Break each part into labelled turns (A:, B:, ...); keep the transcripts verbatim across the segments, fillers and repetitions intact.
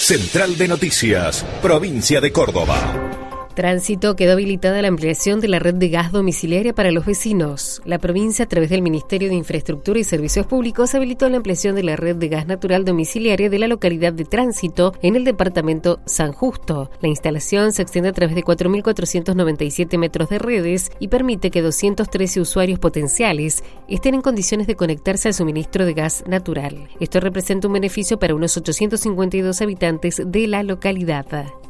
A: Central de Noticias, Provincia de Córdoba.
B: Tránsito quedó habilitada la ampliación de la red de gas domiciliaria para los vecinos. La provincia, a través del Ministerio de Infraestructura y Servicios Públicos, habilitó la ampliación de la red de gas natural domiciliaria de la localidad de Tránsito en el departamento San Justo. La instalación se extiende a través de cuatro mil cuatrocientos noventa y siete metros de redes y permite que doscientos trece usuarios potenciales estén en condiciones de conectarse al suministro de gas natural. Esto representa un beneficio para unos ochocientos cincuenta y dos habitantes de la localidad.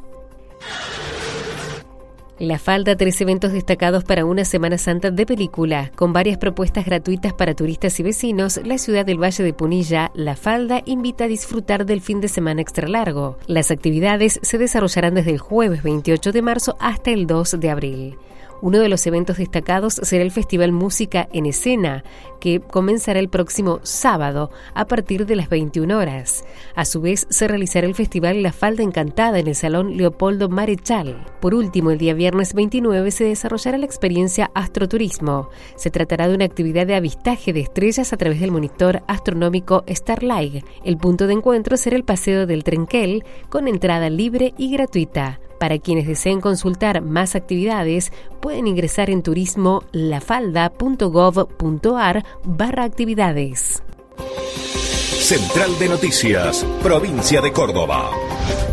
B: La Falda, tres eventos destacados para una Semana Santa de película. Con varias propuestas gratuitas para turistas y vecinos, la ciudad del Valle de Punilla, La Falda, invita a disfrutar del fin de semana extra largo. Las actividades se desarrollarán desde el jueves veintiocho de marzo hasta el dos de abril. Uno de los eventos destacados será el Festival Música en Escena, que comenzará el próximo sábado a partir de las veintiuna horas. A su vez, se realizará el Festival La Falda Encantada en el Salón Leopoldo Marechal. Por último, el día viernes veintinueve se desarrollará la experiencia Astroturismo. Se tratará de una actividad de avistaje de estrellas a través del monitor astronómico Starlight. El punto de encuentro será el Paseo del Trenquel, con entrada libre y gratuita. Para quienes deseen consultar más actividades, pueden ingresar en turismolafalda.gov.ar barra actividades.
A: Central de Noticias, Provincia de Córdoba.